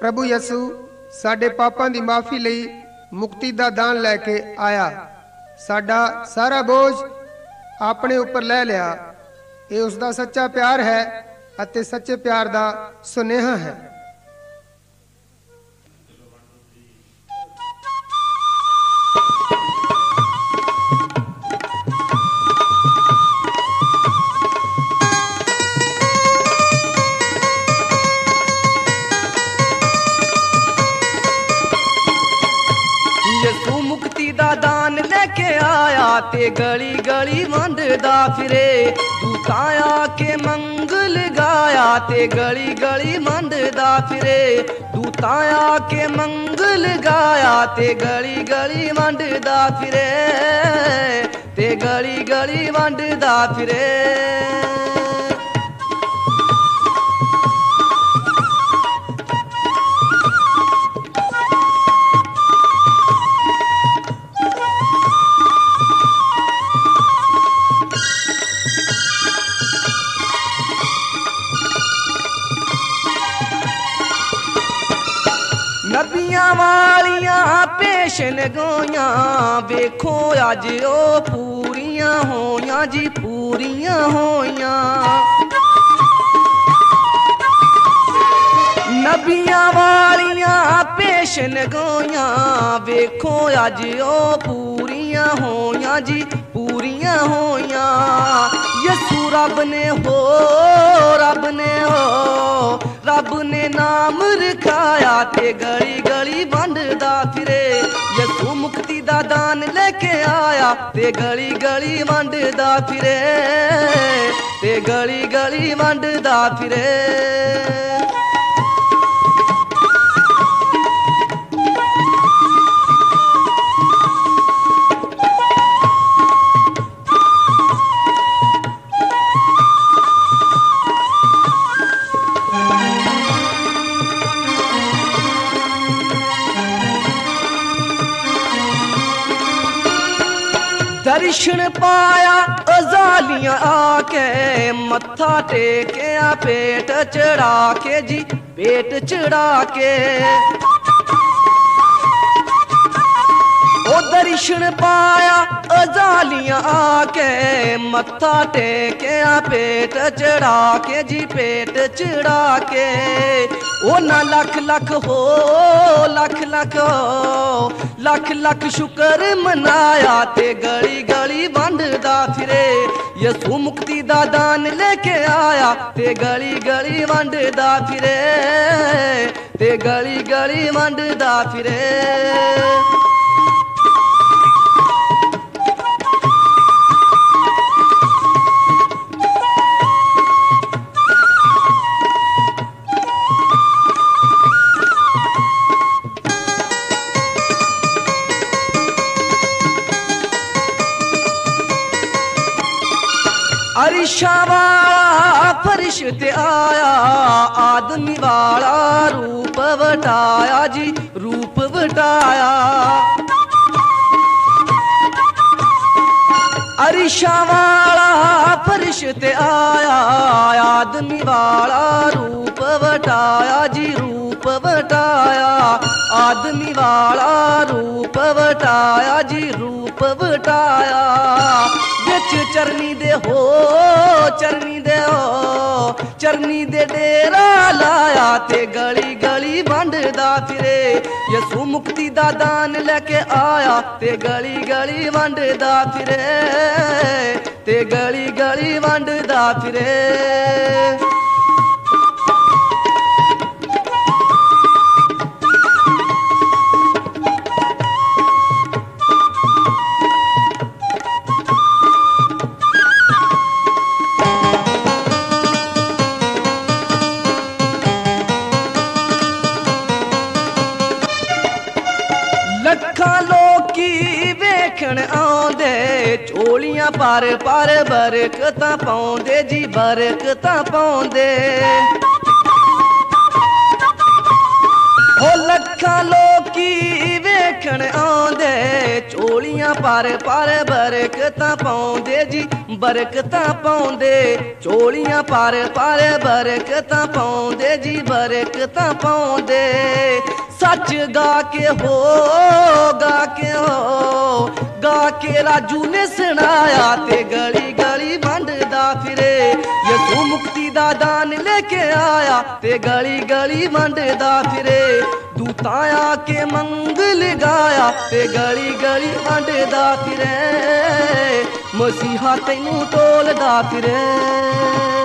प्रभु यसु साडे पापां दी माफ़ी लई मुक्ति दा दान लैके आया। साडा सारा बोझ अपने उपर लै लिया। ये उसका सच्चा प्यार है अते सच्चे प्यार दा सुनेहा है। यसू मुक्ति दा दान लेके आया ते गली गली वंडदा फिरे। दूताया के मंगल गाया ते गली गली वंडदा फिरे। दूताया के मंगल गाया ते गली गली वंडदा फिरे। ते गली गली वंडदा फिरे। नबियां वालियां पेशन गोइयां वेखो अज ओ पूरियां होइयां जी पूरियां होइयां। नबियां वालियां पेशन गोइयां वेखो अज ओ पूरियां होइयां जी पूरियां होइयां। यसू रब ने नाम रखाया ते गली गली वंडदा फिरे। यसू मुक्ति दा दान लेके आया ते गली गली वंडदा फिरे। ते गली गली वंडदा फिरे। दर्शन पाया अजालियां आके मत्था टेकिया पेट चढ़ा के जी पेट चढ़ा के। ओ दर्शन पाया अजालियां आके मत्था टेकिया पेट चढ़ा के जी पेट चढ़ा के। ओ ना लख लख हो लख लख हो लख लख शुक्र मनाया ते गली गली वंडदा फिरे। यसू मुक्ति दा दान लेके आया ते गली गली वंडदा फिरे। ते गली गली वंडदा फिरे। अरिशा वाला फरिश ते आया आदमी वाला रूप वटाया जी रूप वटाया। अरिशा वाला फरिश ते आया आदमी वाला रूप वटाया जी रूप वटाया। आदमी वाला रूप वटाया जी रूप वटाया। बिच चरनी दे हो चरनी दे डेरा लाया ते गली गली वंडदा फिरे। यसू मुक्ति दा दान लेके आया ते गली गली वंडदा फिरे। ते गली गली वंडदा फिरे। लखा लोकी वेखण आउंदे झोलियां पर बरकतां पाउंदे जी बरकतां पाउंदे। हो लखा लोकी वेख ਵੇਖਣ ਆਉਂਦੇ ਝੋਲੀਆਂ ਪਰ ਬਰਕਤਾਂ ਪਾਉਂਦੇ ਜੀ ਬਰਕਤਾਂ ਪਾਉਂਦੇ ਝੋਲੀਆਂ ਪਰ ਬਰਕਤਾਂ ਪਾਉਂਦੇ ਜੀ ਬਰਕਤਾਂ ਪਾਉਂਦੇ ਸੱਚ ਗਾ ਕੇ ਰਾਜੂ ਨੇ ਸੁਣਾਇਆ ਤੇ ਗਲੀ ਗਲੀ ਵੰਡਦਾ ਫਿਰੇ ਯਿਸੂ ਮੁਕਤੀ ਦਾ ਦਾਨ ਲੈ ਕੇ ਆਇਆ ਤੇ ਗਲੀ ਗਲੀ ਵੰਡਦਾ ਫਿਰੇ ਦੂਤਾਂ ਆ ਕੇ ਮੰਗਲ ਗਾਇਆ ਤੇ ਗਲੀ ਗਲੀ ਵੰਡਦਾ ਫਿਰੇ ਮਸੀਹਾ ਤੈਨੂੰ ਟੋਲਦਾ ਫਿਰੇ।